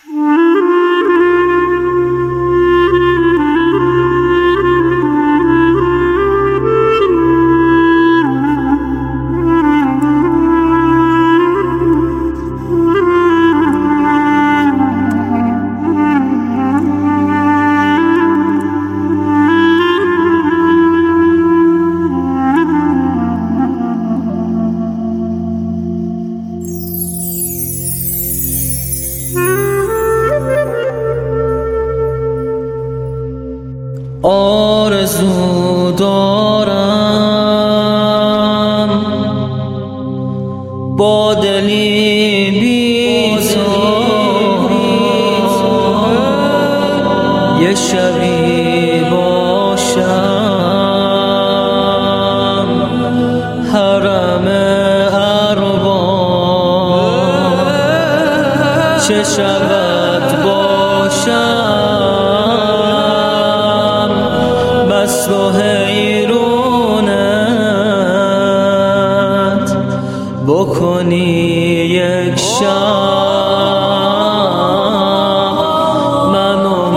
آرزو دارم با دلی بیزار یه شبی باشم حرم ارباب، چه شود باشم مست و حیرونت بکنی یک شب منو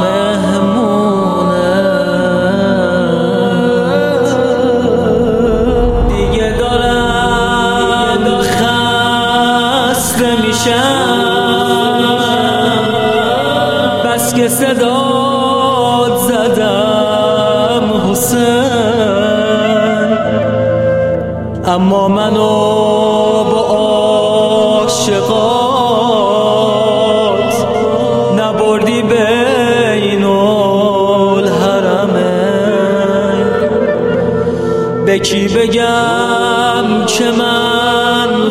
مهمونت. دیگه دارم خسته میشم، بس که صدات زدم حسین، اما منو با عاشقات نبردی بین الحرمین. به کی بگم که من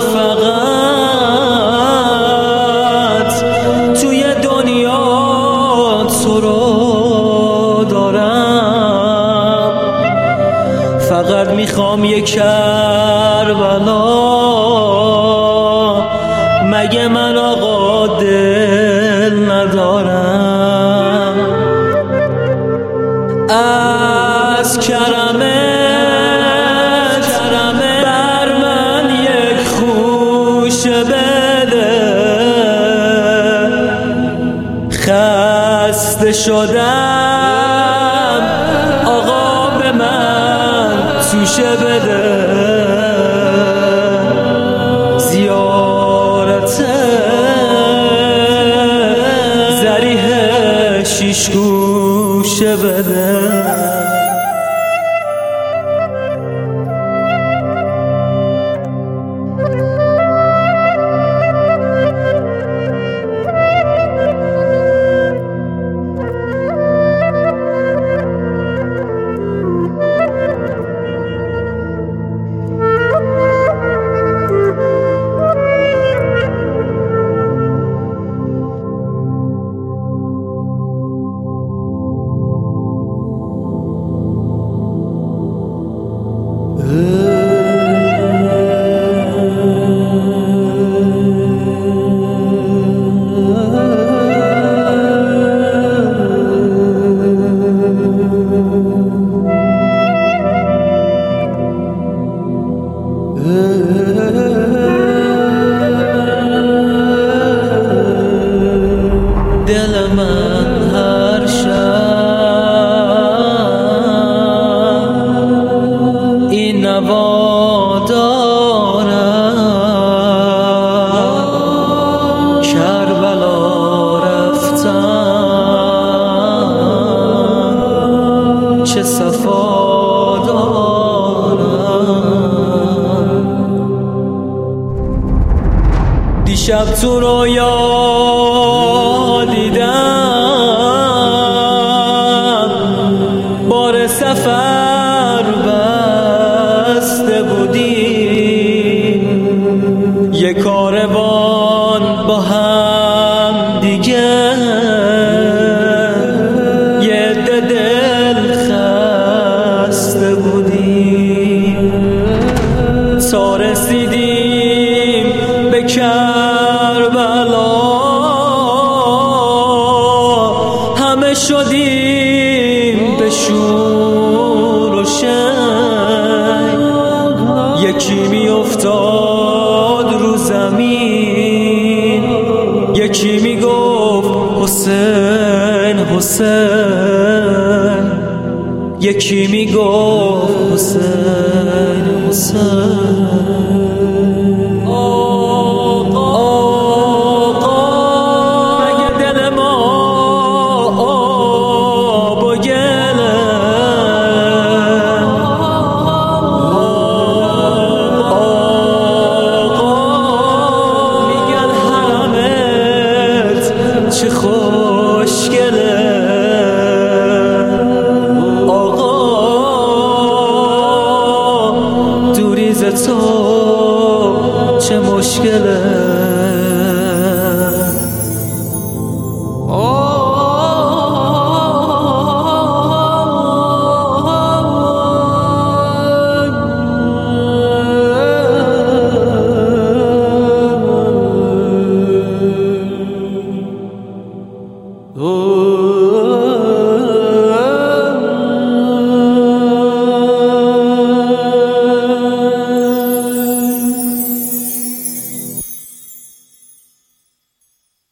فقط توی دنیا تو رو دارم، فقط میخوام یک کربلا، مگه من آقا دل ندارم؟ از کرمت بر من یک خوشه بده، خسته شدم آقا به من توشه بده. زیارت ضریح شیش گوشه بده. دل من هر شب این نوا دارم، کربلا رفتم چه صفا دارم. دیشب تو رویا دیدم بار سفر بسته بودی، یه کاروان با هم دیگه، یه عده دل خسته بودی، تا رسیدیم به کربلا همه شدیم به شور و شنگ. یکی می افتاد رو زمین، یکی می گفت حسین حسین، یکی میگفت حسین.